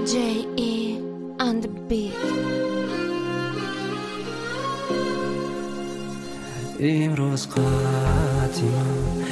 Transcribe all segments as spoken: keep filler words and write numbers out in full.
J E and the beat. امروز قاتیم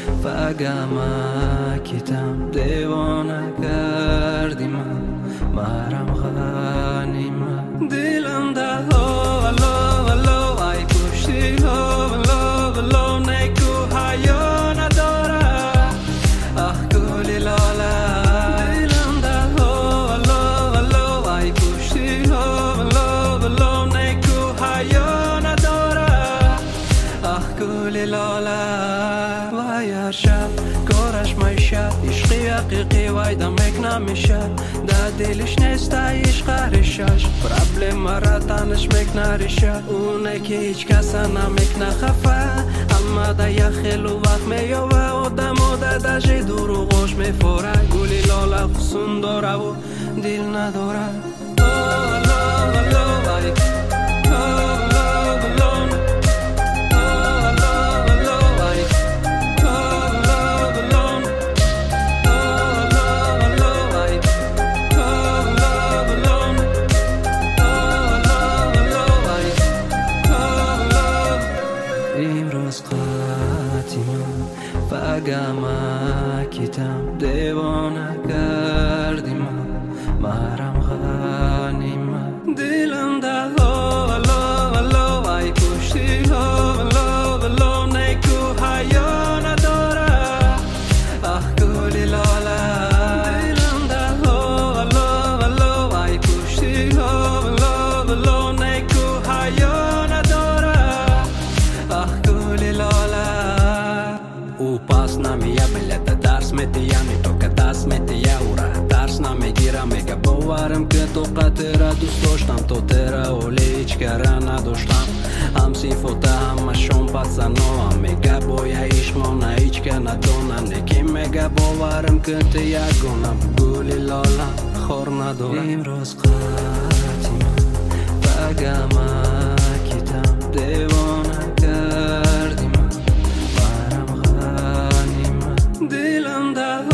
فقامکیتم دیوانه کردی من مرم غنیمه دلم ده ولو ولو ای پشتی ولو ولو نیکو حیا نداره آه گلی لاله دلم ده ولو ولو ای پشتی ولو ولو نیکو حیا نداره آه گلی لاله وای شب کارش میشه عشقی حقیقی وای دمک نمیشه در دلش نیست عشق هرشش پرابلم مرا تنش میکنه ریشه اونه که هیچ کس نمیکنه خفه اما در یه خیلو وقت میوه آدم و در دجه دروغش میفوره گلی لاله خسون داره و دل نداره امروز قاتیم فقامکیتم دیوانه کردی من مرم غنیمه دلم ده ولو ولو ای پشتی ولو ولو نیکو حیا نداره آه گلی لاله دلم ده ولو ولو ای پشتی ولو ولو نیکو حیا نداره آه گلی لاله او پاس نمیه بلد درس میدیم تو که دست میدیه او را درس نمیگیرم میگه باورم که تو قطره دوست داشتم تو تره ولی هیچ کره نداشتم هم صفاته همشون پسنو هم میگه باید عشق مانه هیچ که ندانم نکی میگه باورم که تو یگونم گلی لاله خور ندارم امروز قاتیم فقامکیتم دیوانه کردی من مرم غنیمه دلم ده